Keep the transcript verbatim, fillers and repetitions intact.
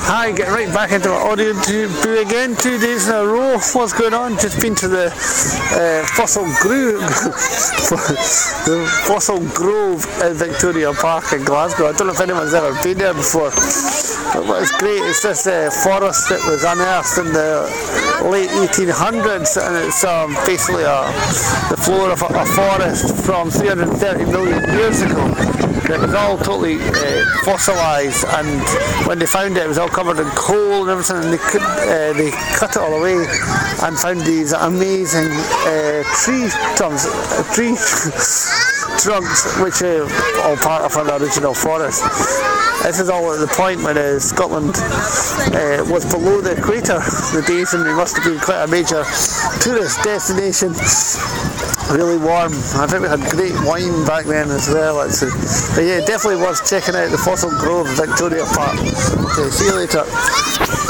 Hi, getting right back into our audio interview again, two days in a row. What's going on? Just been to the uh, Fossil Grove, the Fossil Grove in Victoria Park in Glasgow. I don't know if anyone's ever been there before, but what's great is this uh, forest that was unearthed in the late eighteen hundreds, and it's um, basically a, the floor of a, a forest from three hundred thirty million years ago. It was all totally uh, fossilised, and when they found it, it was all covered in coal and everything, and they, could, uh, they cut it all away and found these amazing uh, tree trunks, uh, tree trunks, which are all part of an original forest. This is all at the point when uh, Scotland uh, was below the equator, the days when it must have been quite a major tourist destination. Really warm. I think we had great wine back then as well, actually. But yeah, definitely worth checking out the Fossil Grove, Victoria Park. Okay, see you later.